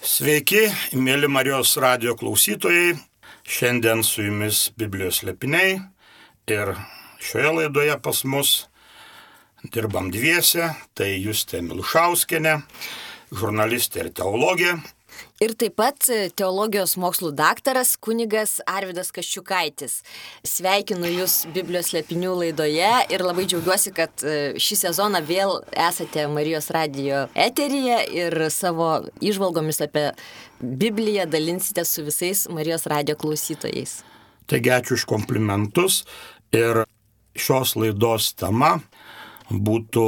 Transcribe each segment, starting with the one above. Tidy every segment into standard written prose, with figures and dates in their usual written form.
Sveiki, mėly Marijos radijo klausytojai. Šiandien su jumis Biblijos slėpiniai ir šioje laidoje pas mus dirbam dviese. Tai Justė Milušauskienė, žurnalistė ir teologė. Ir taip pat teologijos mokslų daktaras kunigas Arvydas Kaščiukaitis. Sveikinu Jūs Biblijos slėpinių laidoje ir labai džiaugiuosi, kad šį sezoną vėl esate Marijos radijo eteryje ir savo įžvalgomis apie Bibliją dalinsite su visais Marijos radijo klausytojais. Taigi ačiū už komplimentus ir šios laidos tema būtų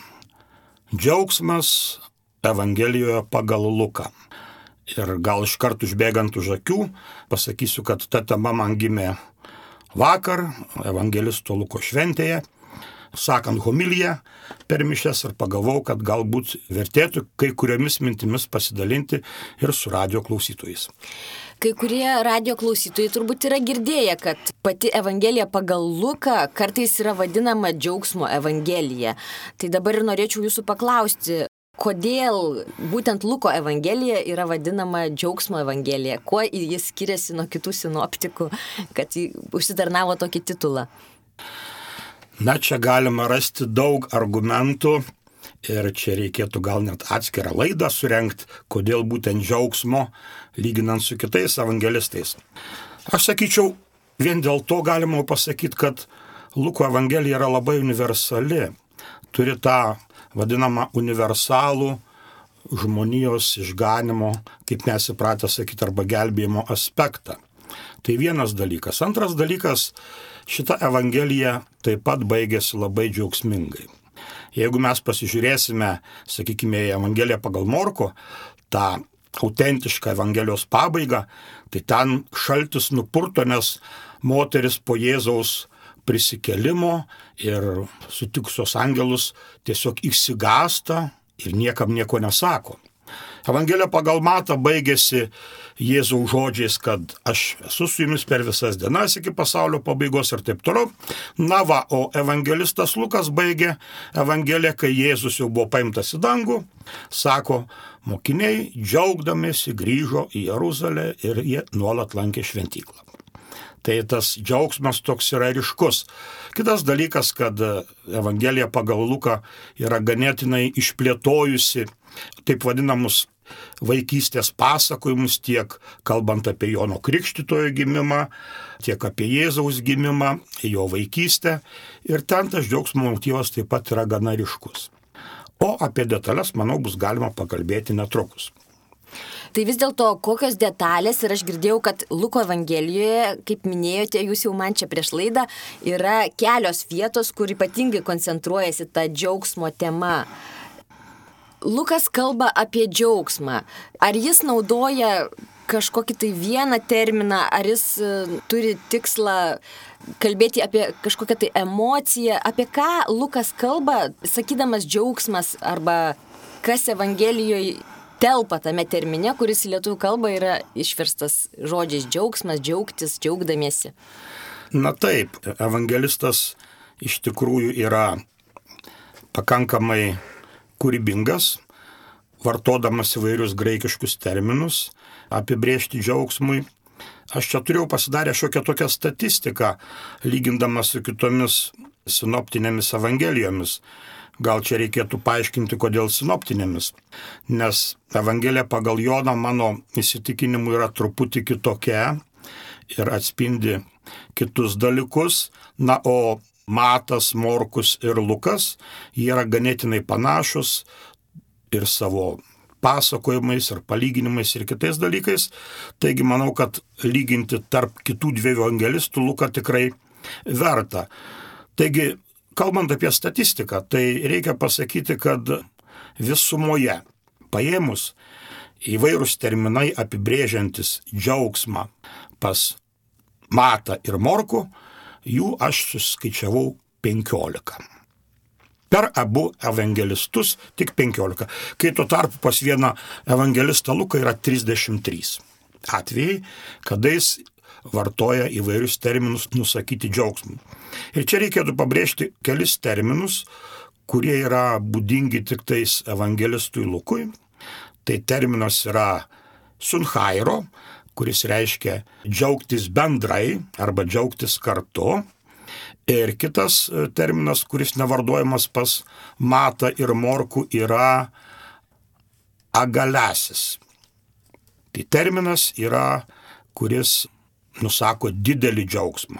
džiaugsmas Evangelijoje pagal Luką. Ir gal iš karto užbėgant už akių, pasakysiu, kad ta tema man gimė vakar evangelisto Luko šventėje, sakant homiliją per mišias ir pagalvojau, kad galbūt vertėtų kai kuriomis mintimis pasidalinti ir su radijo klausytojais. Kai kurie radijo klausytojai turbūt yra girdėję, kad pati Evangelija pagal Luką kartais yra vadinama džiaugsmo Evangelija. Tai dabar ir norėčiau jūsų paklausti, kodėl būtent Luko Evangelija yra vadinama džiaugsmo Evangelija? Kuo jis skiriasi nuo kitų sinoptikų, kad jis užsitarnavo tokį titulą? Na, čia galima rasti daug argumentų ir čia reikėtų gal net atskirą laidą surengti, kodėl būtent džiaugsmo lyginant su kitais evangelistais. Aš sakyčiau, vien dėl to galima pasakyti, kad Luko Evangelija yra labai universali, turi tą vadinamą universalų žmonijos išganimo, kaip mes įpratę sakyti, arba gelbėjimo aspektą. Tai vienas dalykas. Antras dalykas, šita Evangelija taip pat baigėsi labai džiaugsmingai. Jeigu mes pasižiūrėsime, sakykime, į Evangeliją pagal Morkų, tą autentišką Evangelijos pabaigą, tai ten šaltis nupurto, nes moteris po Jėzaus prisikėlimo ir sutikusios angelus tiesiog išsigąsta ir niekam nieko nesako. Evangelija pagal Matą baigėsi Jėzaus žodžiais, kad aš esu su jumis per visas dienas iki pasaulio pabaigos ir taip toliau. Na va, o evangelistas Lukas baigė Evangeliją, kai Jėzus jau buvo paimtas į dangų, sako, mokiniai džiaugdamiesi grįžo į Jeruzalę ir jie nuolat lankė šventyklą. Tai tas džiaugsmas toks yra ryškus. Kitas dalykas, kad Evangelija pagal Luką yra ganėtinai išplėtojusi taip vadinamus vaikystės pasakojimus, tiek kalbant apie Jono Krikštytojo gimimą, tiek apie Jėzaus gimimą, jo vaikystę. Ir ten tas džiaugsmo motyvas taip pat yra gana ryškus. O apie detalės, manau, bus galima pakalbėti netrukus. Tai vis dėlto kokios detalės, ir aš girdėjau, kad Luko Evangelijoje, kaip minėjote, jūs jau man čia prieš laidą, yra kelios vietos, kur ypatingai koncentruojasi ta džiaugsmo tema. Lukas kalba apie džiaugsmą. Ar jis naudoja kažkokį tai vieną terminą, ar jis turi tikslą kalbėti apie kažkokią tai emociją, apie ką Lukas kalba, sakydamas džiaugsmas, arba kas Evangelijoje telpa tame termine, kuris į lietuvių kalbą yra išverstas žodžiais džiaugsmas, džiaugtis, džiaugdamiesi. Na taip, evangelistas iš tikrųjų yra pakankamai kūrybingas, vartodamas įvairius graikiškus terminus apibrėžti džiaugsmui. Aš čia turėjau pasidarę šiokią tokią statistiką, lygindamas su kitomis sinoptinėmis evangelijomis. Gal čia reikėtų paaiškinti, kodėl sinoptinėmis, nes Evangelija pagal Joną mano įsitikinimu yra truputį kitokia ir atspindi kitus dalykus. Na, o Matas, Morkus ir Lukas, jie yra ganėtinai panašus ir savo pasakojimais ir palyginimais ir kitais dalykais. Taigi manau, kad lyginti tarp kitų dviejų evangelistų Luką tikrai verta. Taigi, kalbant apie statistiką, tai reikia pasakyti, kad visumoje paėmus įvairūs terminai apibrėžiantis džiaugsmą pas Matą ir Morkų, jų aš suskaičiavau 15. Per abu evangelistus tik 15, kai tuo tarpu pas vieną evangelistą Luką yra 33 atvejai, kada jis vartoja įvairius terminus nusakyti džiaugsmui. Ir čia reikėtų pabrėžti kelis terminus, kurie yra būdingi tik tais evangelistui Lukui. Tai terminas yra sunchairo, kuris reiškia džiaugtis bendrai arba džiaugtis kartu. Ir kitas terminas, kuris nevardojamas pas Matą ir Morkų, yra agalesis. Tai terminas yra, kuris nusako didelį džiaugsmą.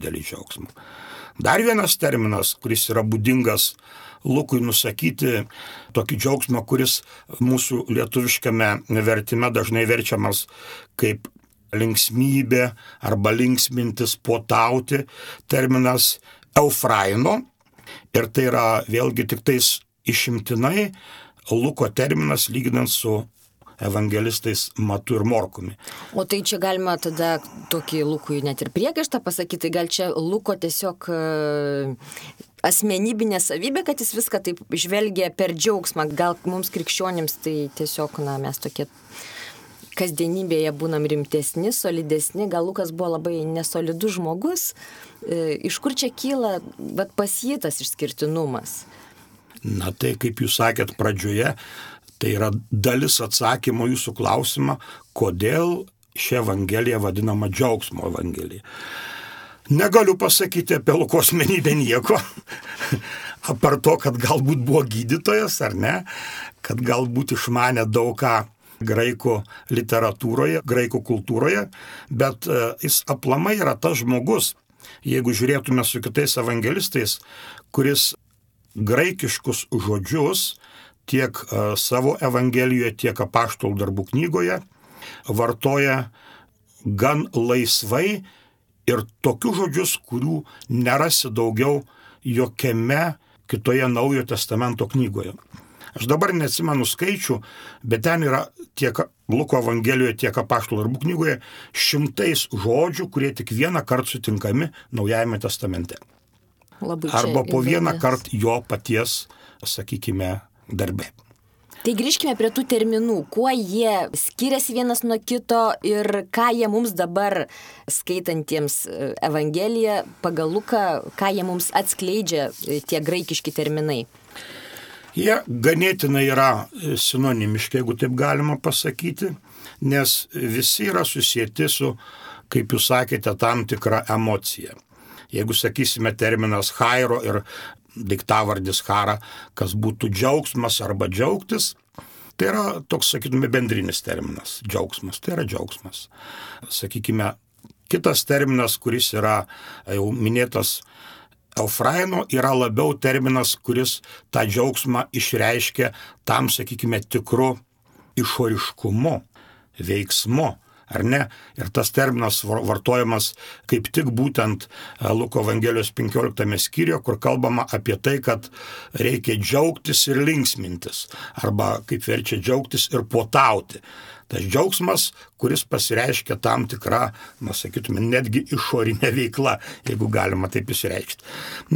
Dar vienas terminas, kuris yra būdingas Lukui nusakyti tokį džiaugsmą, kuris mūsų lietuviškame vertime dažnai verčiamas kaip linksmybė arba linksmintis, puotauti, terminas eufraino. Ir tai yra vėlgi tik tais išimtinai Luko terminas lyginant su evangelistais Matu ir Morkumi. O tai čia galima tada tokį Lukui net ir priekaištą pasakyti, gal čia Luko tiesiog asmenybinė savybė, kad jis viską taip žvelgia per džiaugsmą. Gal mums krikščionims tai tiesiog, mes tokie kasdienybėje būnam rimtesni, solidesni. Gal Lukas buvo labai nesolidus žmogus. Iš kur čia kyla pas jį tas išskirtinumas? Na tai, kaip jūs sakėt pradžioje, tai yra dalis atsakymo jūsų klausimą, kodėl ši evangelija vadinama džiaugsmo evangelija. Negaliu pasakyti apie Luko asmenybę nieko, apart to, kad galbūt buvo gydytojas ar ne, kad galbūt išmanė daug ką graikų literatūroje, graikų kultūroje, bet jis aplamai yra tas žmogus, jeigu žiūrėtume su kitais evangelistais, kuris graikiškus žodžius tiek savo evangelijoje, tiek apaštalų darbų knygoje vartoja gan laisvai ir tokius žodžius, kurių nerasi daugiau jokiame kitoje Naujojo testamento knygoje. Aš dabar neatsimenu skaičių, bet ten yra tiek Luko evangelijoje, tiek apaštalų darbų knygoje šimtais žodžių, kurie tik vieną kartą sutinkami Naujajame testamente. Arba po vieną kartą jo paties, sakykime, darbė. Tai grįžkime prie tų terminų, kuo jie skiriasi vienas nuo kito ir ką jie mums dabar skaitantiems Evangeliją pagal Luką, ką jie mums atskleidžia tie graikiški terminai. Jie ganėtinai yra sinonimiški, jeigu taip galima pasakyti, nes visi yra susijęti su, kaip jūs sakėte, tam tikra emocija. Jeigu sakysime terminas chairo ir daiktavardis chara, kas būtų džiaugsmas arba džiaugtis, tai yra toks, sakytume, bendrinis terminas. Džiaugsmas, tai yra džiaugsmas. Sakykime, kitas terminas, kuris yra jau minėtas eufraino, yra labiau terminas, kuris tą džiaugsmą išreiškia tam, sakykime, tikru išoriškumu, veiksmu. Ar ne? Ir tas terminas vartojamas kaip tik būtent Luko Evangelijos 15 skyriuje, kur kalbama apie tai, kad reikia džiaugtis ir linksmintis. Arba kaip verčia džiaugtis ir puotauti. Tas džiaugsmas, kuris pasireiškia tam tikrą, sakytume, netgi išorinę veiklą, jeigu galima taip išreikšti.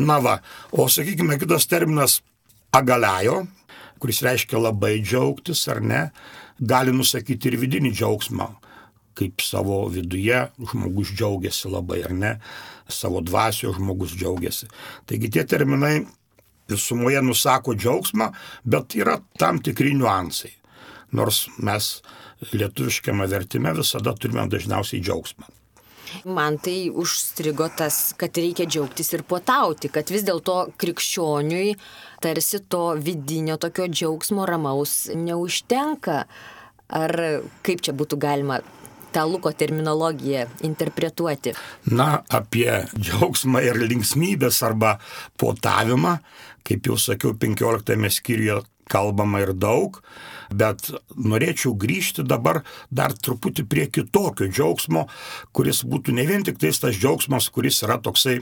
O sakykime, kitas terminas agalajo, kuris reiškia labai džiaugtis, ar ne, gali nusakyti ir vidinį džiaugsmą. Kaip savo viduje žmogus džiaugiasi labai, ar ne, savo dvasioje žmogus džiaugiasi. Taigi tie terminai visumoje nusako džiaugsmą, bet yra tam tikri niuansai. Nors mes lietuviškame vertime visada turime dažniausiai džiaugsmą. Man tai užstrigo tas, kad reikia džiaugtis ir puotauti, kad vis dėlto krikščioniui tarsi to vidinio tokio džiaugsmo ramaus neužtenka. Ar kaip čia būtų galima tą Luko terminologiją interpretuoti? Apie džiaugsmą ir linksmybės arba puotavimą, kaip jau sakiau, 15 skyriuje kalbama ir daug, bet norėčiau grįžti dabar dar truputį prie kitokio džiaugsmo, kuris būtų ne vien tik tas džiaugsmas, kuris yra toksai,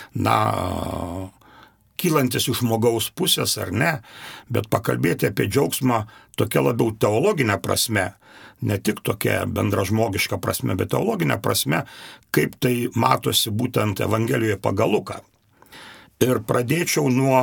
kylantis iš žmogaus pusės ar ne, bet pakalbėti apie džiaugsmą tokia labiau teologinė prasme, ne tik tokia bendražmogiška prasme, bet teologinė prasme, kaip tai matosi būtent Evangelijoje pagal Luką. Ir pradėčiau nuo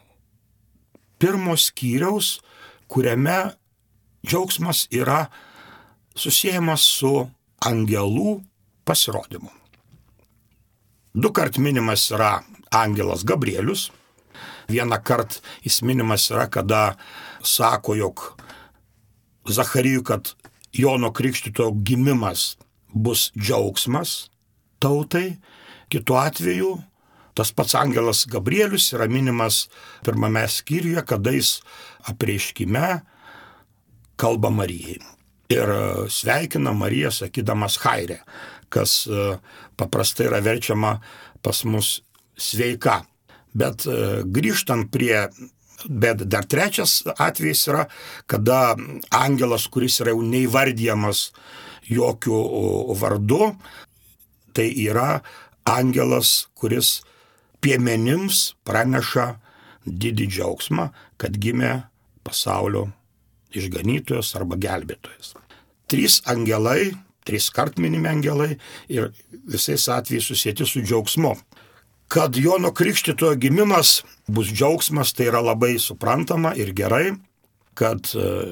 1 skyriaus, kuriame džiaugsmas yra susiejamas su angelų pasirodymu. 2 kart minimas yra angelas Gabrielius. 1 kart jis minimas yra, kada sako, jog Zacharijui, kad Jono Krikštytojo gimimas bus džiaugsmas tautai, kitu atveju tas pats angelas Gabrielius yra minimas 1 skyriuje, kada jis apreiškime kalba Marijai. Ir sveikina Mariją sakydamas Chaire, kas paprastai yra verčiama pas mus sveika. Bet grįžtant bet dar trečias atvejis yra, kada angelas, kuris yra jau neįvardyjamas jokių vardu, tai yra angelas, kuris piemenims praneša didį džiaugsmą, kad gimė pasaulio išganytojas arba gelbėtojas. 3 angelai, 3 kart minimi angelai ir visais atvejais susieti su džiaugsmu. Kad Jono Krikštytojo gimimas bus džiaugsmas, tai yra labai suprantama ir gerai, kad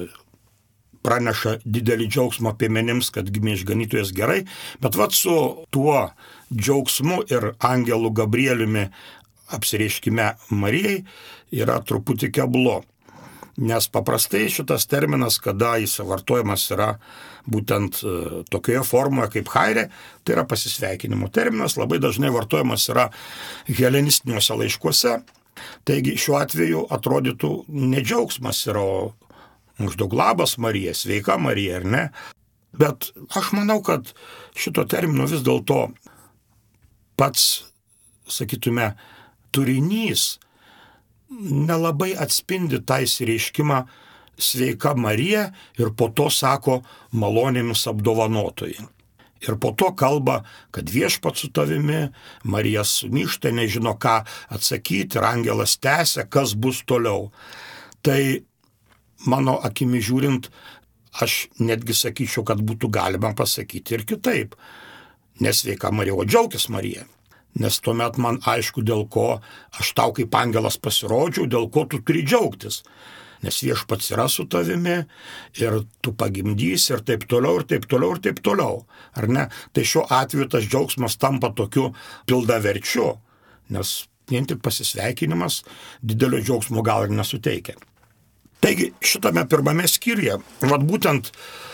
praneša didelį džiaugsmą piemenims, kad gimė išganytojas gerai, bet su tuo džiaugsmu ir angelu Gabrieliumi apsireiškime Marijai yra truputį keblu. Nes paprastai šitas terminas, kada jis vartojamas yra būtent tokioje formoje kaip Chaire, tai yra pasisveikinimo terminas, labai dažnai vartojamas yra helenistiniuose laiškuose. Taigi šiuo atveju atrodytų ne džiaugsmas yra, maždaug labas Marija, sveika Marija, ar ne? Bet aš manau, kad šito termino vis dėlto pats, sakytume, turinys nelabai atspindi tą išsireiškimą sveika Marija ir po to sako malonėmis apdovanotoji. Ir po to kalba, kad viešpats su tavimi, Marija sunyžta, nežino ką atsakyti ir angelas tęsia, kas bus toliau. Tai mano akimi žiūrint, aš netgi sakyčiau, kad būtų galima pasakyti ir kitaip. Nesveika Marija, o džiaukis Marija. Nes tuomet man aišku, dėl ko aš tau kaip angelas pasirodžiau, dėl ko tu turi džiaugtis. Nes viešpats yra su tavimi ir tu pagimdysi ir taip toliau, ir taip toliau, ir taip toliau. Ar ne? Tai šiuo atveju tas džiaugsmas tampa tokiu pildaverčiu, nes vien tik pasisveikinimas didelio džiaugsmo gal ir nesuteikia. Taigi šitame 1 skyriuje, būtent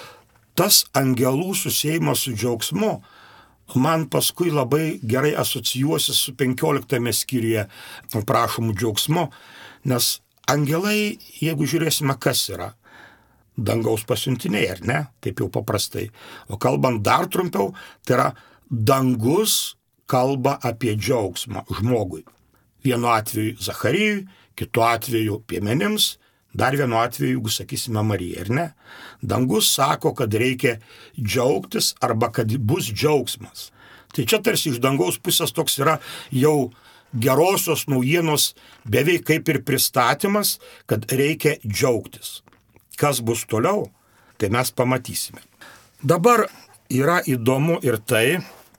tas angelų susiejimas su džiaugsmu man paskui labai gerai asocijuosi su 15 skyriuje prašomų džiaugsmu, nes angelai, jeigu žiūrėsime, kas yra, dangaus pasiuntiniai, ar ne, taip jau paprastai. O kalbant dar trumpiau, tai yra dangus kalba apie džiaugsmą žmogui. Vienu atveju Zacharijui, kitu atveju piemenims, dar vienu atveju, jeigu sakysime Marijai, ar ne? Dangus sako, kad reikia džiaugtis arba kad bus džiaugsmas. Tai čia tarsi iš dangaus pusės toks yra jau gerosios naujienos beveik kaip ir pristatymas, kad reikia džiaugtis. Kas bus toliau, tai mes pamatysime. Dabar yra įdomu ir tai,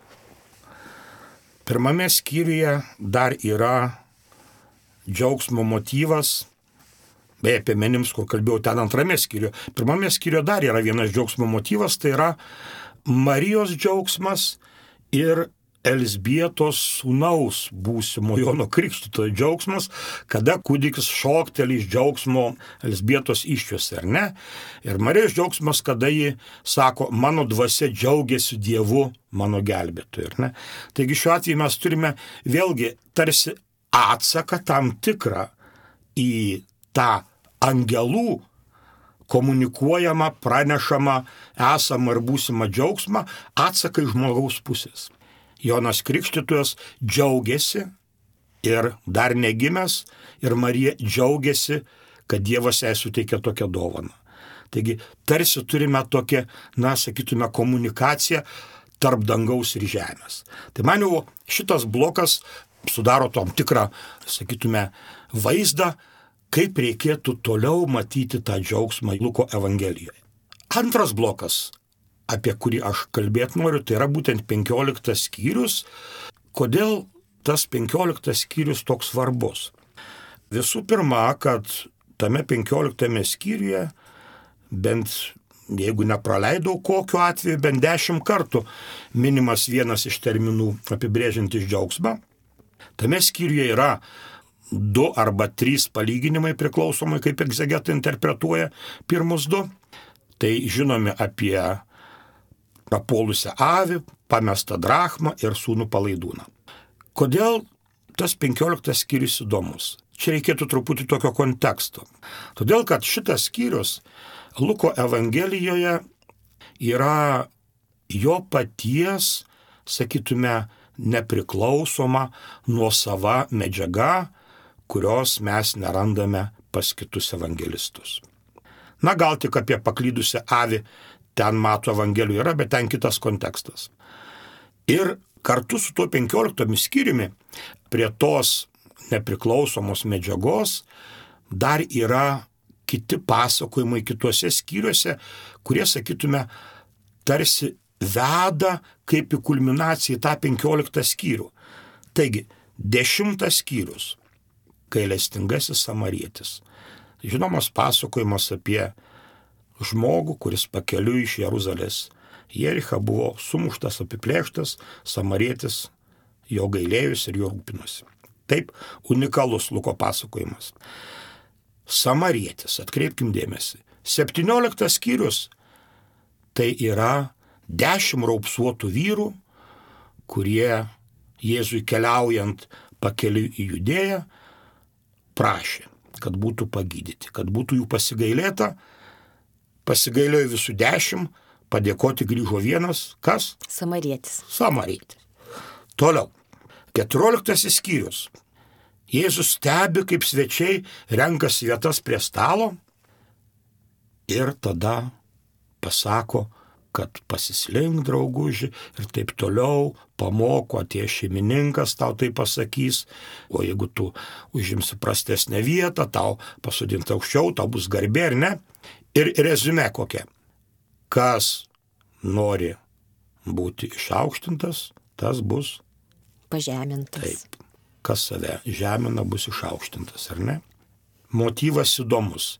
1 skyriuje dar yra džiaugsmo motyvas, beje, piemenims, kur kalbėjau ten 2 skyriuje. 1 skyriuje dar yra vienas džiaugsmo motyvas, tai yra Marijos džiaugsmas ir Elzbietos sūnaus būsimo Jono Krikštytojo džiaugsmas, kada kūdikis šokteli iš džiaugsmo Elzbietos įsčiose, ar ne? Ir Marijos džiaugsmas, kada ji sako, mano dvasia džiaugiasi Dievu, mano gelbėtoju, ar ne? Taigi šiuo atveju mes turime vėlgi tarsi atsaką tam tikrą į tą angelų komunikuojamą, pranešamą, esamą ir būsimą džiaugsmą, atsaką iš žmogaus pusės. Jonas Krikštytojas džiaugiasi ir dar negimęs, ir Marija džiaugiasi, kad Dievas jai suteikė tokią dovaną. Taigi tarsi turime tokią, sakytume, komunikaciją tarp dangaus ir žemės. Tai man jau šitas blokas sudaro tom tikrą, sakytume, vaizdą, kaip reikėtų toliau matyti tą džiaugsmą Luko Evangelijoje. Antras blokas, apie kurį aš kalbėti noriu, tai yra būtent 15 skyrius. Kodėl tas 15 skyrius toks svarbus? Visų pirma, kad tame 15 skyriuje, bent jeigu nepraleidau kokiu atveju, bent 10 kartų minimas vienas iš terminų apibrėžiantis džiaugsmą. Tame skyriuje yra 2 arba 3 palyginimai priklausomai, kaip egzegetai interpretuoja pirmus 2. Tai žinome apie prapuolusią avį, pamestą drachmą ir sūnų palaidūną. Kodėl tas 15 skyrius įdomus? Čia reikėtų truputį tokio konteksto. Todėl, kad šitas skyrius Luko Evangelijoje yra jo paties, sakytume, nepriklausoma, nuosava medžiaga, kurios mes nerandame pas kitus evangelistus. Na, gal tik apie paklydusią avį ten Mato Evangelijų yra, bet ten kitas kontekstas. Ir kartu su tuo 15 skyriumi prie tos nepriklausomos medžiagos dar yra kiti pasakojimai kituose skyriuose, kurie, sakytume, tarsi veda kaip į kulminaciją į tą 15 skyrių. Taigi, 10 skyrius – gailestingasis samarietis. Žinomas pasakojimas apie žmogų, kuris pakeliui iš Jeruzalės Jerichą buvo sumuštas, apiplėštas, samarietis jo gailėjus ir jo rūpinosi. Taip, unikalus Luko pasakojimas. Samarietis, atkreipkim dėmesį, 17 skyrius tai yra 10 raupsuotų vyrų, kurie Jėzui keliaujant pakeliui į Judėją prašė, kad būtų pagydyti, kad būtų jų pasigailėta. Pasigailėjo visų 10, padėkoti grįžo vienas, kas? Samarietis. Samarietis. Toliau, 14 skyrius. Jėzus stebi, kaip svečiai renkasi vietas prie stalo ir tada pasako, kad pasislink, drauguži, ir taip toliau, pamoko, atėjo šeimininkas, tau tai pasakys, o jeigu tu užimsi prastesnę vietą, tau pasodinti aukščiau, tau bus garbė, ar ne? Ir reziumė kokia. Kas nori būti išaukštintas, tas bus pažemintas. Taip. Kas save žemina, bus išaukštintas, ar ne? Motyvas įdomus.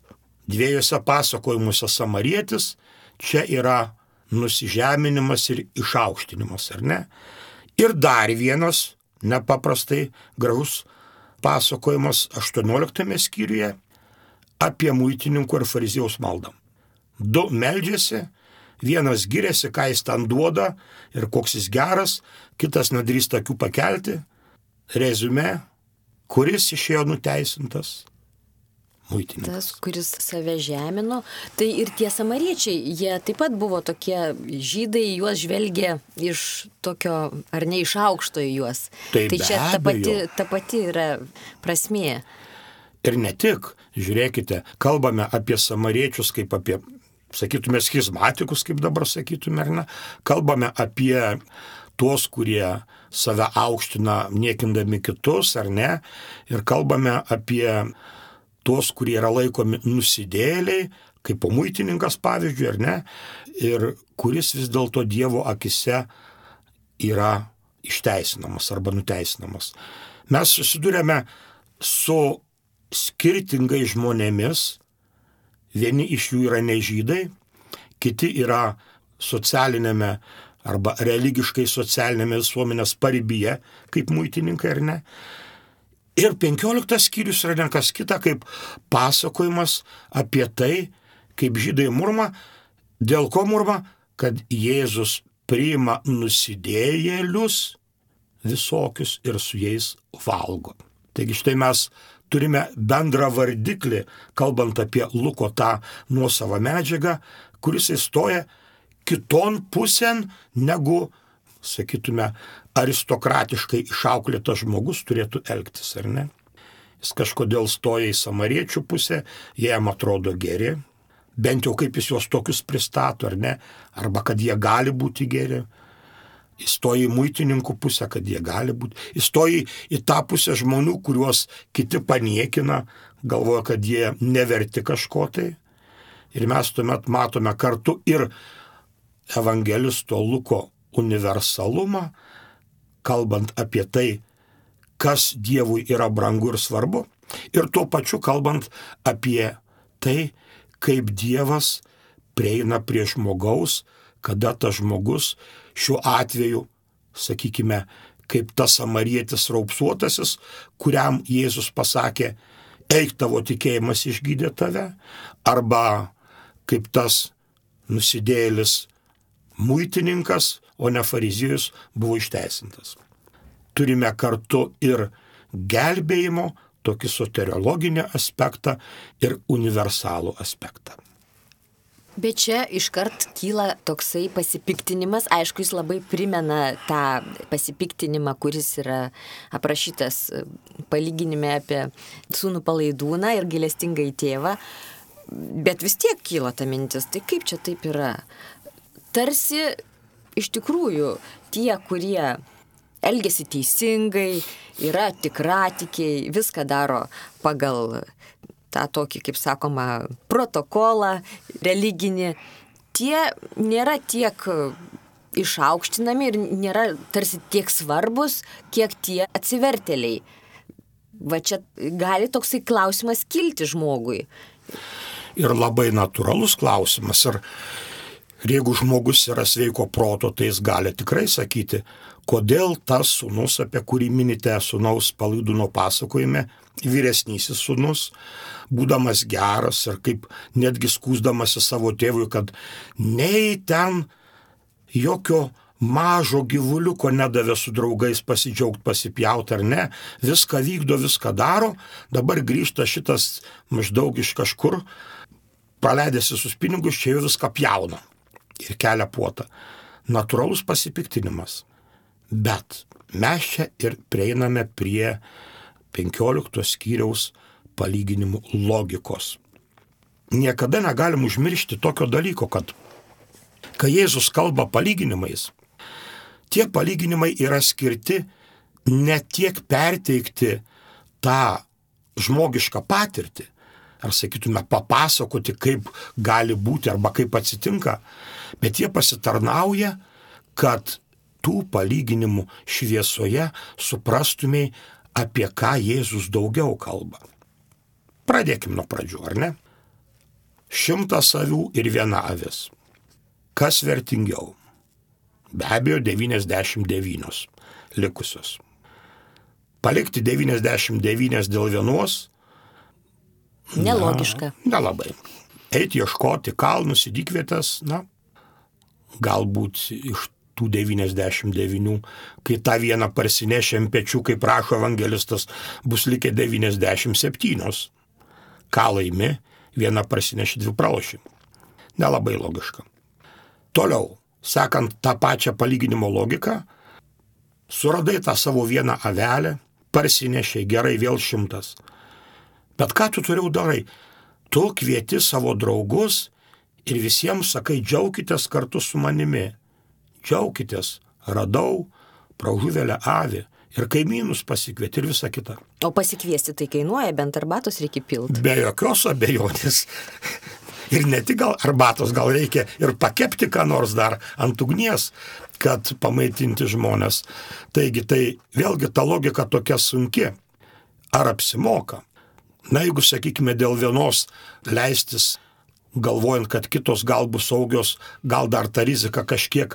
2 pasakojimuose samarietis, čia yra nusižeminimas ir išaukštinimas, ar ne? Ir dar vienas nepaprastai gražus pasakojimas 18 skyriuje apie muitininkų ir fariziejaus maldą. 2 meldžiasi, vienas giriasi, ką jis ten duoda ir koks jis geras, kitas nedrįsta akių pakelti. Reziumė, kuris išėjo nuteisintas? Muitininkas. Tas, kuris save žemino. Tai ir tie samariečiai, jie taip pat buvo tokie žydai, juos žvelgė iš tokio, ar ne iš aukšto į juos. Tai čia ta pati yra prasmė. Ir ne tik, žiūrėkite, kalbame apie samariečius kaip apie, sakytume, schizmatikus, kaip dabar sakytume, ar ne? Kalbame apie tuos, kurie save aukština niekindami kitus, ar ne? Ir kalbame apie tuos, kurie yra laikomi nusidėjėliai, kaip muitininkas pavyzdžiui, ar ne? Ir kuris vis dėlto Dievo akise yra išteisinamas arba nuteisinamas. Mes susidurėme su skirtingai žmonėmis, vieni iš jų yra nežydai, kiti yra socialinėme arba religiškai socialinėme visuomenės paribyje, kaip muitininkai, ar ne? Ir 15 skyrius yra ne kas kita, kaip pasakojimas apie tai, kaip žydai murma, dėl ko murma, kad Jėzus priima nusidėjėlius visokius ir su jais valgo. Taigi štai mes turime bendrą vardiklį, kalbant apie Luko tą nuosavą medžiagą, kuris įstoja kiton pusėn, negu, sakytume, aristokratiškai išauklėtas žmogus turėtų elgtis, ar ne? Jis kažkodėl stoja į samariečių pusę, jie jam atrodo geri, bent jau kaip jis juos tokius pristato, ar ne? Arba kad jie gali būti geri. Įstoja į muitininkų pusę, kad jie gali būti. Įstoja į tą pusę žmonių, kuriuos kiti paniekina, galvoja, kad jie neverti kažko tai. Ir mes tuomet matome kartu ir evangelisto Luko universalumą, kalbant apie tai, kas Dievui yra brangu ir svarbu, ir tuo pačiu kalbant apie tai, kaip Dievas prieina prie žmogaus, kada tas žmogus šiuo atveju, sakykime, kaip tas samarietis raupsuotasis, kuriam Jėzus pasakė, eik, tavo tikėjimas išgydė tave, arba kaip tas nusidėjėlis muitininkas, o ne fariziejus buvo išteisintas. Turime kartu ir gelbėjimo, tokį soteriologinį aspektą ir universalų aspektą. Bet čia iškart kyla toksai pasipiktinimas, aišku, jis labai primena tą pasipiktinimą, kuris yra aprašytas palyginime apie sūnų Palaidūną ir gailestingąjį tėvą, bet vis tiek kyla ta mintis, tai kaip čia taip yra? Tarsi iš tikrųjų tie, kurie elgiasi teisingai, yra tikratikiai, viską daro pagal tą tokį, kaip sakoma, protokolą religinį, tie nėra tiek išaukštinami ir nėra tarsi tiek svarbus, kiek tie atsivertėliai. Va čia gali toksai klausimas kilti žmogui. Ir labai natūralus klausimas. Ir jeigu žmogus yra sveiko proto, tai jis gali tikrai sakyti, kodėl tas sūnus, apie kurį minite sūnaus Palaidūno pasakojime, vyresnysis sūnus, būdamas geras ir kaip netgi skųsdamasi savo tėvui, kad nei ten jokio mažo gyvuliuko nedavė su draugais pasidžiaugti, pasipjauti ar ne, viską vykdo, viską daro, dabar grįžta šitas maždaug iš kažkur, praleidęs visus pinigus, čia jau viską pjauna ir kelia puotą. Natūralus pasipiktinimas. Bet mes čia ir prieiname prie 15 skyriaus palyginimų logikos. Niekada negalim užmiršti tokio dalyko, kad kai Jėzus kalba palyginimais, tie palyginimai yra skirti ne tiek perteikti tą žmogišką patirtį, ar sakytume papasakoti, kaip gali būti arba kaip atsitinka, bet jie pasitarnauja, kad tų palyginimų šviesoje suprastumei, apie ką Jėzus daugiau kalba. Pradėkim nuo pradžių, ar ne? 100 avių ir 1 avis. Kas vertingiau? Be abejo, 99 likusios. Palikti 99 dėl vienos? Nelogiška. Nelabai. Eiti ieškoti kalnus, dykvietės, galbūt iš tų 99, kai tą vieną parsinešė ant pečių, kaip rašo evangelistas, bus likę 97. Ką laimi, vieną parsinešė, 2 pralošė. Nelabai logiška. Toliau, sekant tą pačią palyginimo logiką, suradai tą savo vieną avelę, parsinešė, gerai, vėl 100. Bet ką tu toliau darai? Tu kvieti savo draugus ir visiems sakai, džiaukitės kartu su manimi. Džiaukitės, radau pražuvėlę avį ir kaimynus pasikvieti ir visą kitą. O pasikviesti tai kainuoja, bent arbatos reikia pilti. Be jokios abejonės. Ir ne tik gal arbatos, gal reikia ir pakepti ką nors dar ant ugnies, kad pamaitinti žmonės. Taigi tai vėlgi ta logika tokia sunki. Ar apsimoka? Jeigu, sakykime, dėl vienos leistis, galvojant, kad kitos gal bus saugios, gal dar ta rizika kažkiek,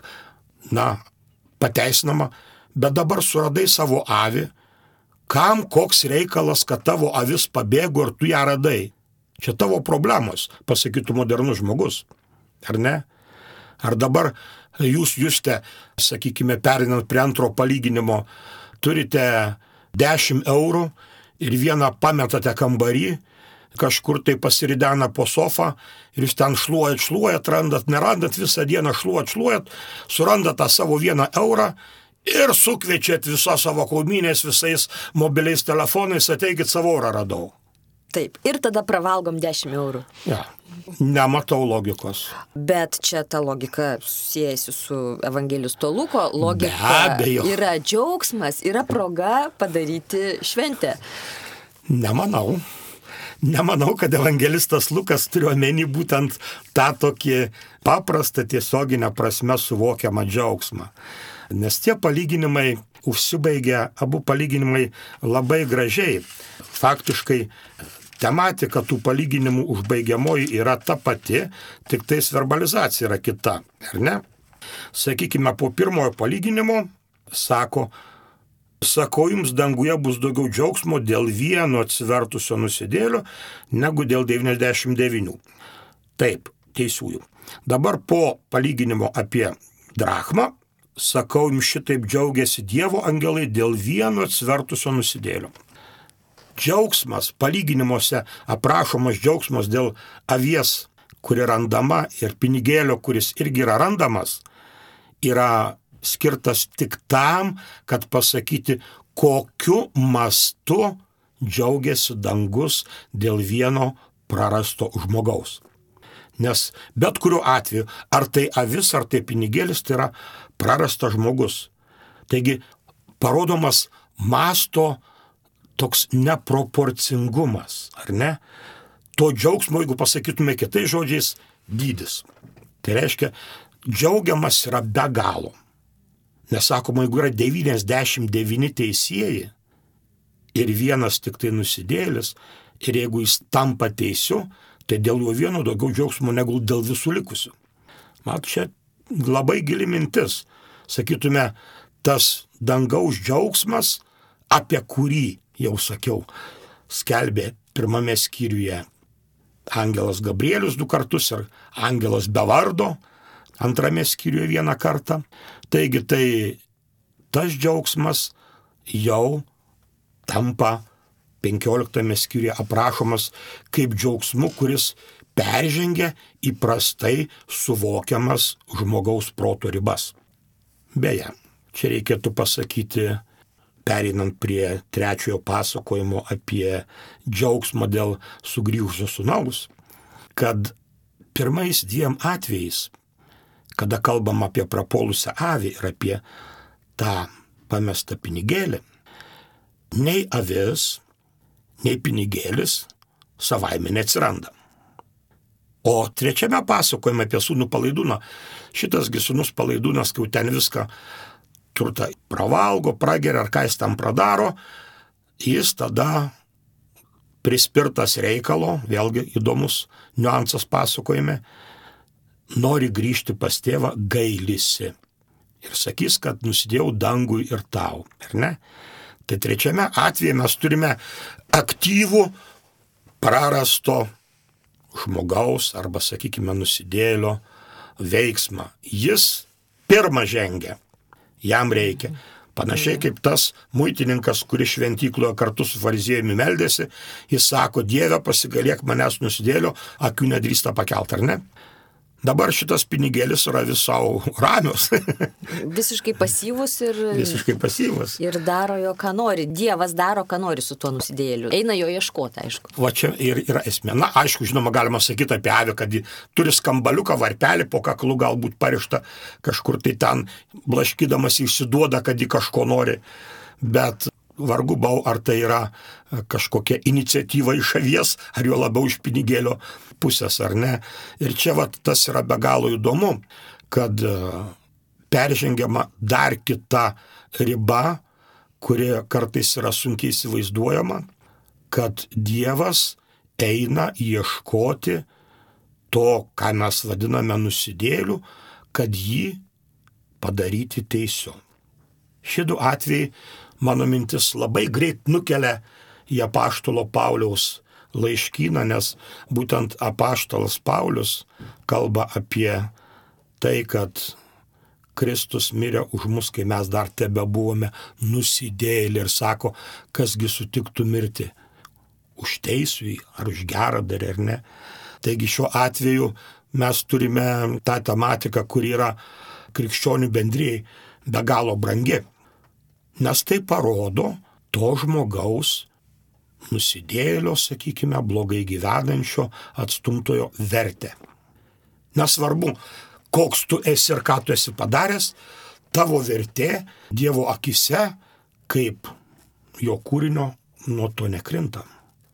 pateisinama, bet dabar suradai savo avį, kam koks reikalas, kad tavo avis pabėgo ir tu ją radai? Čia tavo problemos, pasakytų modernus žmogus, ar ne? Ar dabar jūs, Juste, sakykime, perinant prie antro palyginimo, turite 10 eurų ir vieną pametate kambarį, kažkur tai pasiridena po sofą ir jūs ten šluojat, nerandat visą dieną šluojat, surandat tą savo 1 eurą ir sukviečiat visą savo kaimynės visais mobiliais telefonais, ateikit, savo eurą radau. Taip, ir tada pravalgom 10 eurų. Ja, nematau logikos. Bet čia ta logika siejasi su evangelisto Luko logika. Yra džiaugsmas, yra proga padaryti šventę. Nemanau, kad evangelistas Lukas turi omeny būtent tą tokį paprastą tiesioginę prasme suvokiamą džiaugsmą. Nes tie palyginimai užsibaigia, abu palyginimai labai gražiai. Faktiškai tematika tų palyginimų užbaigiamoji yra ta pati, tik tais verbalizacija yra kita, ar ne? Sakykime, po pirmojo palyginimo sakau jums, danguje bus daugiau džiaugsmo dėl vieno atsivertusio nusidėlio, negu dėl 99. Taip, teisiųjų. Dabar po palyginimo apie drachmą, sakau jums, šitaip džiaugiasi Dievo angelai dėl vieno atsvertusio nusidėlio. Džiaugsmas, palyginimuose aprašomas džiaugsmas dėl avies, kuri randama, ir pinigėlio, kuris irgi yra randamas, yra skirtas tik tam, kad pasakyti, kokiu mastu džiaugiasi dangus dėl vieno prarasto žmogaus. Nes bet kuriuo atveju, ar tai avis, ar tai pinigėlis, tai yra prarastas žmogus. Taigi parodomas masto toks neproporcingumas, ar ne? To džiaugsmo, jeigu pasakytume kitais žodžiais, dydis. Tai reiškia, džiaugiamas yra be galo. Nesakoma, jeigu yra 99 teisėjai ir vienas tik tai nusidėlis, ir jeigu jis tampa teisiu, tai dėl jo vieno daugiau džiaugsmo negu dėl visų likusių. Mat, čia labai gili mintis. Sakytume, tas dangaus džiaugsmas, apie kurį, jau sakiau, skelbė pirmame skyriuje angelas Gabrielius 2 kartus ir angelas be vardo antrame skyriuje 1 kartą. Taigi tai tas džiaugsmas jau tampa 15 skyriuje aprašomas kaip džiaugsmu, kuris peržengia įprastai suvokiamas žmogaus proto ribas. Beje, čia reikėtų pasakyti, pereinant prie 3 pasakojimo apie džiaugsmą dėl sugrįžusio sūnaus, kad pirmais 2 atvejais, kada kalbam apie prapuolusią avį ir apie tą pamestą pinigėlį, nei avis, nei pinigėlis savaime neatsiranda. O 3 pasakojime apie sūnų Palaidūną, šitasgi sūnus Palaidūnas, kai ten viską turtą pravalgo, prageria, ar ką jis tam pradaro, jis tada prispirtas reikalo, vėlgi įdomus niuansas pasakojime, nori grįžti pas tėvą, gailisi. Ir sakys, kad nusidėjau dangui ir tau, ar ne? Tai 3 atveju mes turime aktyvų prarasto žmogaus arba, sakykime, nusidėlio veiksmą. Jis pirmą žengia, jam reikia. Panašiai kaip tas muitininkas, kuris šventykloje kartu su fariziejumi meldėsi, jis sako, Dieve, pasigailėk manęs nusidėlio, akių nedrįsta pakelt, ar ne? Dabar šitas pinigėlis yra visau ramius. Visiškai pasyvus ir... Visiškai pasyvus. Ir daro jo, ką nori. Dievas daro, ką nori su tuo nusidėliu. Eina jo ieškoti, aišku. Va čia ir yra esmė. Na, aišku, žinoma, galima sakyti apie avį, kad ji turi skambaliuką, varpelį po kaklu, galbūt parišta kažkur tai ten, blaškydamas išsiduoda, kad ji kažko nori. Bet vargu bau, ar tai yra kažkokia iniciatyva iš avies, ar jo labiau iš pinigėlio pusės, ar ne. Ir čia tas yra be galo įdomu, kad peržengiama dar kita riba, kuri kartais yra sunkiai įsivaizduojama, kad Dievas eina ieškoti to, ką mes vadiname nusidėliu, kad jį padaryti teisiu. Šitų atvejai, mano mintis, labai greit nukelia į apaštalo Pauliaus laiškyną, nes būtent apaštalas Paulius kalba apie tai, kad Kristus mirė už mus, kai mes dar tebe buvome nusidėjėliai, ir sako, kasgi sutiktų mirti, už teisųjį ar už gerą darį, ar ne. Taigi šiuo atveju mes turime tą tematiką, kur yra krikščionių bendrijai be galo brangi, nes tai parodo to žmogaus nusidėjėlio, sakykime, blogai gyvenančio, atstumtojo vertę. Nesvarbu, koks tu esi ir ką tu esi padaręs, tavo vertė Dievo akise, kaip jo kūrinio, nuo to nekrinta.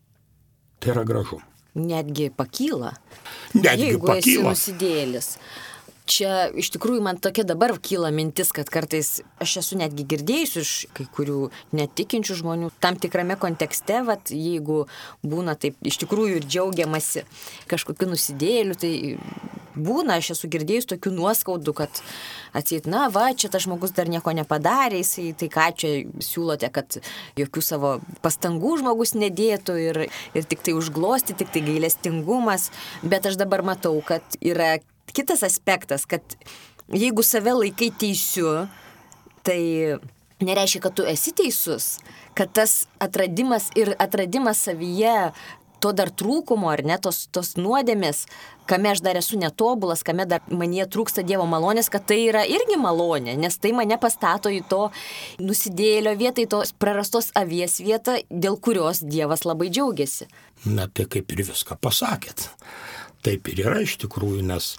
Tai yra gražu. Netgi pakyla. Netgi jeigu pakyla. Esi nusidėjėlis. Čia iš tikrųjų man tokia dabar kyla mintis, kad kartais aš esu netgi girdėjusi iš kai kurių netikinčių žmonių tam tikrame kontekste, jeigu būna taip iš tikrųjų ir džiaugiamasi kažkokiu nusidėjėliu, tai būna, aš esu girdėjus tokių nuoskaudų, kad atseit, na va, čia tas žmogus dar nieko nepadarė, jisai, tai ką čia siūlote, kad jokių savo pastangų žmogus nedėtų ir tik tai užglosti, tik tai gailestingumas, bet aš dabar matau, kad yra kitas aspektas, kad jeigu save laikai teisiu, tai nereiškia, kad tu esi teisus, kad tas atradimas savyje to dar trūkumo, ar ne, tos nuodėmės, kame aš dar esu netobulas, kame dar manyje trūksta Dievo malonės, kad tai yra irgi malonė, nes tai mane pastato į to nusidėjėlio vietą, į tos prarastos avies vietą, dėl kurios Dievas labai džiaugiasi. Na, tai kaip ir viską pasakėt. Taip ir yra iš tikrųjų, nes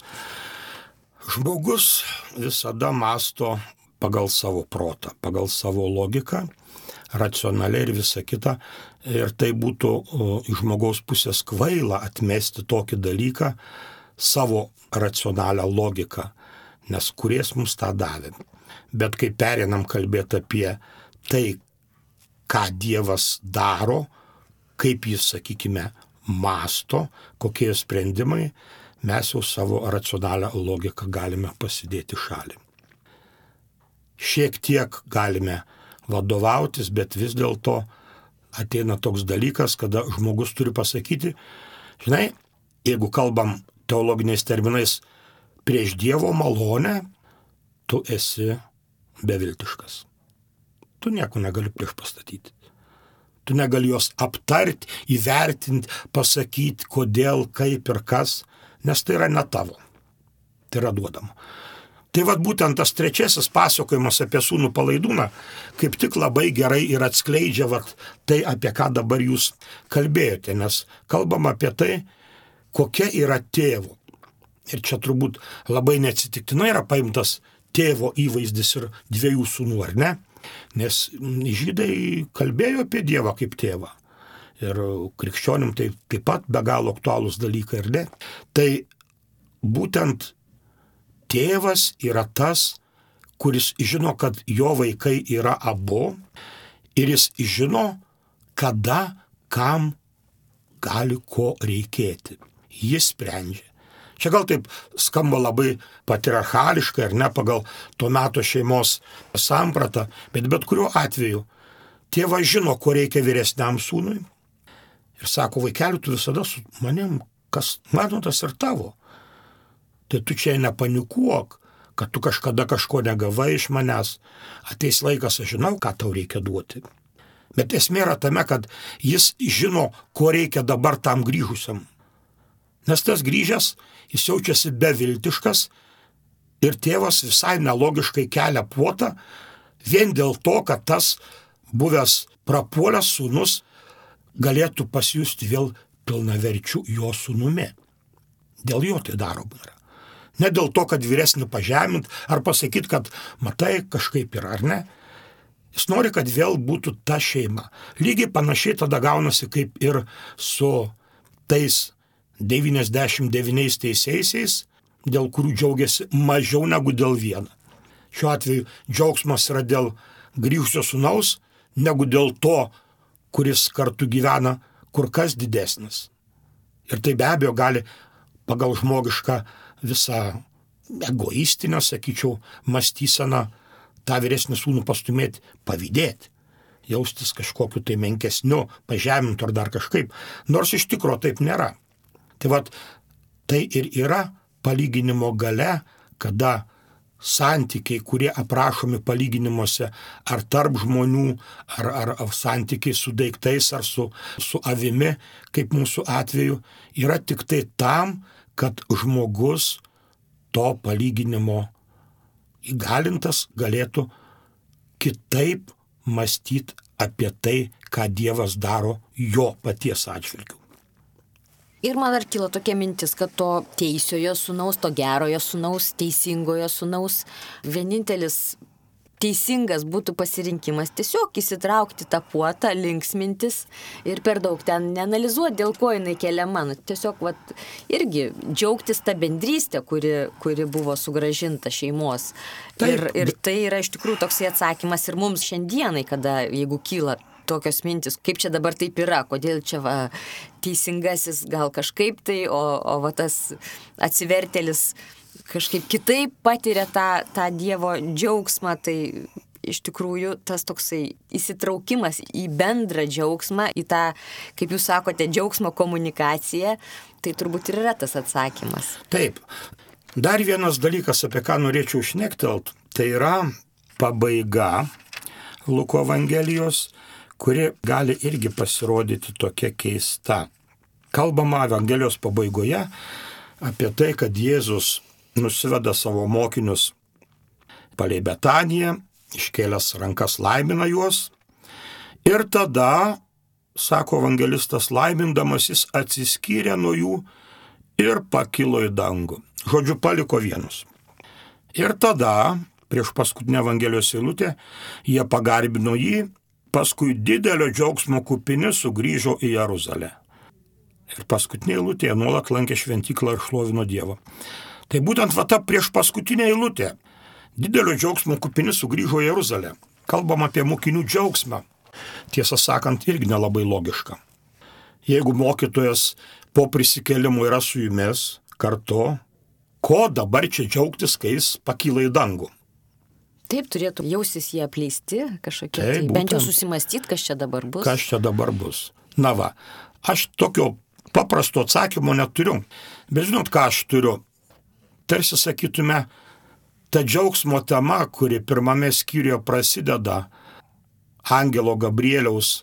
žmogus visada mąsto pagal savo protą, pagal savo logiką, racionaliai ir visa kita. Ir tai būtų iš žmogaus pusės kvaila atmesti tokį dalyką, savo racionalią logiką, nes kuris mums tą davė. Bet kai pereinam kalbėti apie tai, ką Dievas daro, kaip jis, sakykime, masto, kokie jo sprendimai, mes jau savo racionalią logiką galime pasidėti šalį. Šiek tiek galime vadovautis, bet vis dėlto ateina toks dalykas, kada žmogus turi pasakyti, žinai, jeigu kalbam teologiniais terminais prieš Dievo malonę, tu esi beviltiškas. Tu nieko negali prieš pastatyti. Tu negali jos aptarti, įvertinti, pasakyti, kodėl, kaip ir kas, nes tai yra ne tavo. Tai yra duodama. Tai vad būtent tas trečiasis pasakojimas apie sūnų palaidūną kaip tik labai gerai ir atskleidžia tai, apie ką dabar jūs kalbėjote, nes kalbam apie tai, kokia yra tėvo. Ir čia turbūt labai neatsitiktinai yra paimtas tėvo įvaizdis ir dviejų sūnų, ar ne? Nes žydai kalbėjo apie Dievą kaip tėvą. Ir krikščionim tai taip pat be galo aktualūs dalykai, ar ne? Tai būtent tėvas yra tas, kuris žino, kad jo vaikai yra abu ir jis žino, kada, kam gali ko reikėti. Jis sprendžia. Čia gal taip skamba labai patriarchališkai ar ne pagal to meto šeimos sampratą, bet kuriuo atveju tėvas žino, ko reikia vyresniam sūnui ir sako, vaikeli, tu visada su manim, kas mano tas ir tavo. Tai tu čia nepanikuok, kad tu kažkada kažko negavai iš manęs. Ateis laikas, aš žinau, ką tau reikia duoti. Bet esmė yra tame, kad jis žino, ko reikia dabar tam grįžusiam. Nes tas grįžęs, jis jaučiasi beviltiškas ir tėvas visai nelogiškai kelia puotą vien dėl to, kad tas buvęs prapuolęs sūnus galėtų pasijusti vėl pilnaverčiu jo sūnumi. Dėl jo tai daroma yra. Ne dėl to, kad vyresnį pažemint ar pasakyti, kad matai kažkaip yra, ar ne. Jis nori, kad vėl būtų ta šeima. Lygiai panašiai tada gaunasi kaip ir su tais 99 teisėjaisiais, dėl kurių džiaugiasi mažiau negu dėl vieno. Šiuo atveju džiaugsmas yra dėl grįžusio sūnaus, negu dėl to, kuris kartu gyvena kur kas didesnis. Ir tai be abejo gali pagal žmogišką visą egoistinę, sakyčiau, mąstyseną tą vyresnį sūnų pastumėti, pavydėti, jaustis kažkokiu tai menkesniu, pažemintu ar dar kažkaip, nors iš tikro taip nėra. Tai tai ir yra palyginimo gale, kada santykiai, kurie aprašomi palyginimuose, ar tarp žmonių, ar santykiai su daiktais, ar su avimi, kaip mūsų atveju, yra tik tai tam, kad žmogus to palyginimo įgalintas galėtų kitaip mąstyti apie tai, ką Dievas daro jo paties atžvilgiu. Ir man dar kilo tokia mintis, kad to teisiojo sūnaus, to gerojo sūnaus, teisingojo sūnaus vienintelis teisingas būtų pasirinkimas tiesiog įsitraukti tą puotą, linksmintis ir per daug ten neanalizuoti, dėl ko jinai keliama. Tiesiog irgi džiaugtis tą bendrystę, kuri buvo sugrąžinta šeimos. Ir tai yra iš tikrųjų toksai atsakymas ir mums šiandienai, kada jeigu kyla tokios mintis, kaip čia dabar taip yra, kodėl čia teisingasis gal kažkaip tai, o tas atsivertėlis kažkaip kitaip patiria tą Dievo džiaugsmą, tai iš tikrųjų tas toksai įsitraukimas į bendrą džiaugsmą, į tą, kaip jūs sakote, džiaugsmo komunikaciją, tai turbūt ir yra tas atsakymas. Taip. Dar vienas dalykas, apie ką norėčiau šnektelt, tai yra pabaiga Luko Evangelijos, kuri gali irgi pasirodyti tokia keista. Kalbama Evangelijos pabaigoje apie tai, kad Jėzus nusiveda savo mokinius palei Betaniją, iškėlęs rankas laimina juos ir tada, sako evangelistas, laimindamas jis atsiskyrė nuo jų ir pakilo į dangų. Žodžiu, paliko vienus. Ir tada, prieš paskutinę Evangelijos eilutę, jie pagarbino jį, paskui didelio džiaugsmo kupini sugrįžo į Jeruzalę. Ir paskutinė eilutė, jie nuolat lankė šventyklą ir šlovino Dievą. Tai būtent ta prieš paskutinė eilutė. Didelio džiaugsmo kupini sugrįžo į Jeruzalę. Kalbam apie mokinių džiaugsmą. Tiesą sakant, irgi nelabai logiška. Jeigu mokytojas po prisikėlimo yra su jumis kartu, ko dabar čia džiaugtis, kai jis pakyla į dangų? Taip, turėtų jausis jie apleisti kažkokie. Taip, bent jau susimastyti, kas čia dabar bus. Kas čia dabar bus. Na va, aš tokio paprasto atsakymo neturiu. Bet žinot, ką aš turiu? Tarsi sakytume, ta džiaugsmo tema, kuri pirmame skyriuje prasideda angelo Gabrieliaus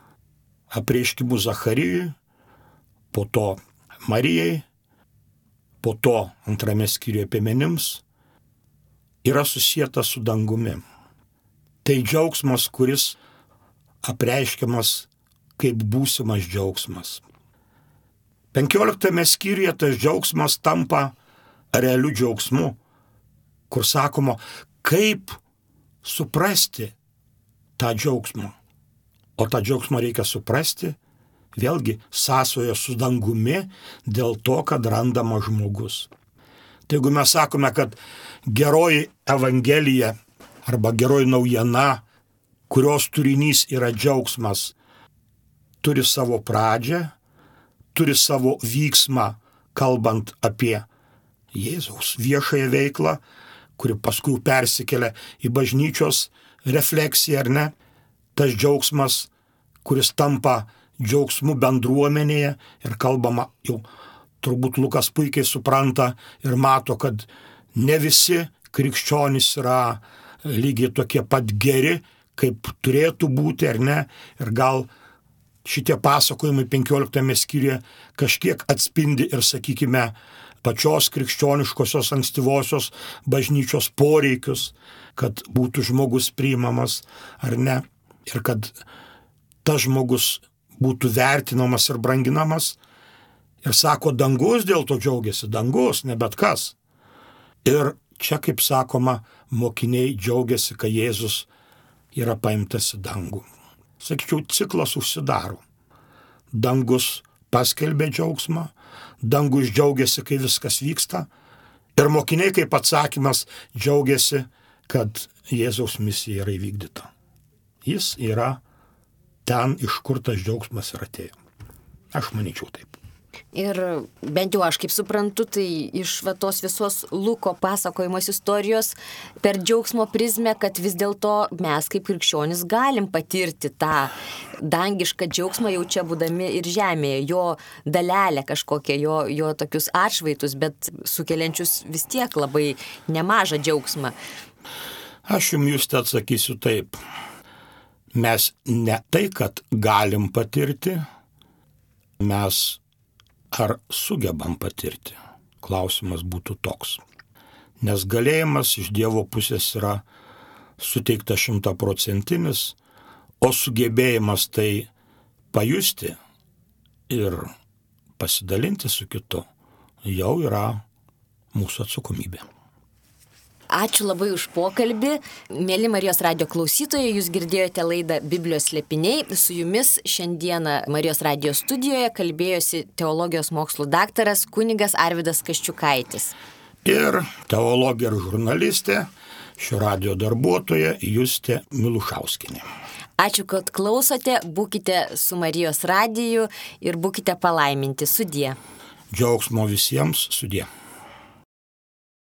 apreiškimu Zacharijui, po to Marijai, po to antrame skyriuje piemenims, yra susieta su dangumi. Tai džiaugsmas, kuris apreiškiamas kaip būsimas džiaugsmas. 15 skyriuje tas džiaugsmas tampa realiu džiaugsmu, kur sakoma, kaip suprasti tą džiaugsmą. O tą džiaugsmą reikia suprasti, vėlgi, sąsoje su dangumi, dėl to, kad randamas žmogus. Tai jeigu mes sakome, kad geroji Evangelija arba geroji naujiena, kurios turinys yra džiaugsmas, turi savo pradžią, turi savo vyksmą, kalbant apie Jėzaus viešąją veiklą, kuri paskui persikelia į bažnyčios refleksiją, ar ne? Tas džiaugsmas, kuris tampa džiaugsmu bendruomenėje ir kalbama, jau turbūt Lukas puikiai supranta ir mato, kad ne visi krikščionys yra lygiai tokie pat geri, kaip turėtų būti, ar ne? Ir gal šitie pasakojimai 15 skyriuje kažkiek atspindi ir, sakykime, pačios krikščioniškosios ankstyvosios bažnyčios poreikius, kad būtų žmogus priimamas ar ne, ir kad tas žmogus būtų vertinamas ir branginamas. Ir sako, dangus dėl to džiaugiasi, dangus, ne bet kas. Ir čia, kaip sakoma, mokiniai džiaugiasi, kai Jėzus yra paimtas į dangų. Sakyčiau, ciklas užsidaro. Dangus paskelbė džiaugsmą, dangus džiaugiasi, kai viskas vyksta, ir mokiniai kaip atsakymas džiaugiasi, kad Jėzaus misija yra įvykdyta. Jis yra ten, iš kur tas džiaugsmas ir atėjo. Aš manyčiau taip. Ir bent jau aš kaip suprantu, tai iš tos visos Luko pasakojimos istorijos per džiaugsmo prizmę, kad vis dėlto mes kaip krikščionys galim patirti tą dangišką džiaugsmą jau čia būdami ir žemėje, jo dalelę kažkokią, jo tokius atšvaitus, bet sukeliančius vis tiek labai nemažą džiaugsmą. Aš jums Juste atsakysiu taip. Mes ne tai, kad galim patirti, mes ar sugebam patirti? Klausimas būtų toks. Nes galėjimas iš Dievo pusės yra suteiktas 100%, o sugebėjimas tai pajusti ir pasidalinti su kitu jau yra mūsų atsakomybė. Ačiū labai už pokalbį. Mėly Marijos radijo klausytojai, jūs girdėjote laidą Biblijos slėpiniai. Su jumis šiandieną Marijos radijo studijoje kalbėjosi teologijos mokslų daktaras kunigas Arvydas Kaščiukaitis. Ir teologė ir žurnalistė, šio radijo darbuotoja Justė Milušauskienė. Ačiū, kad klausote, būkite su Marijos radiju ir būkite palaiminti. Sudie. Džiaugsmo visiems, sudie.